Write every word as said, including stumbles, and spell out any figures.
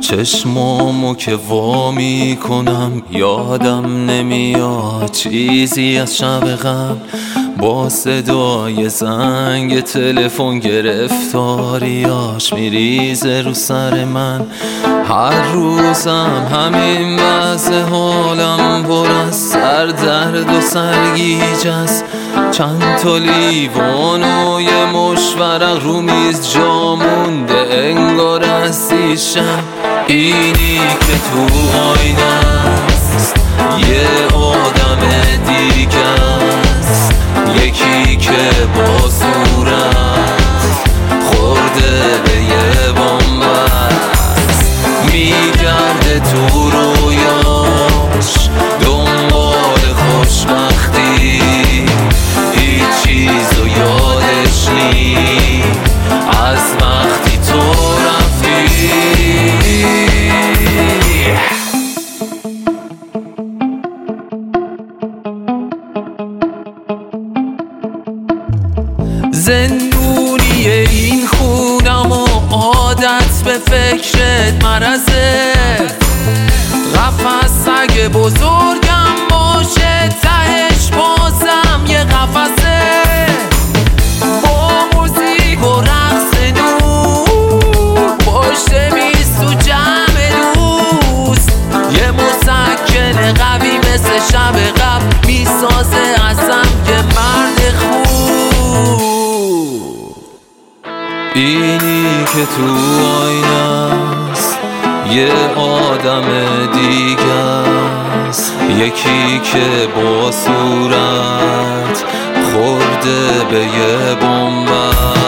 چشمامو که وا میکنم یادم نمیاد چیزی از شب قبل، با صدای زنگ تلفن گرفتاریاش میریزه رو سر من. هر روزم همین وضع، حالم پر از سردرد و سرگیج است. چند تا لیوان و یه مشت ورق رو میز جا مونده انگار از دیشب. اینی که تو آینه است یه آدم دیگه است، یکی که با صورت خورده به یه بنبست، میگرده تو رویاش دنبال خوشبختی، هیچ چیزو یادش نی از وقتی تو رفتی. زندونی این خونم و عادت به فکرت مرزه، قفس سگ بزرگم باشه تهش بازم یه قفسه، با موزیک و رقص نور پشت میز تو جمع دوست، یه مسکن قوی مثل شب قبل میسازه ازم که مرد خوب. اینی که تو آینه است یه آدم دیگه است، یکی که با صورت خورده به یه بنبست.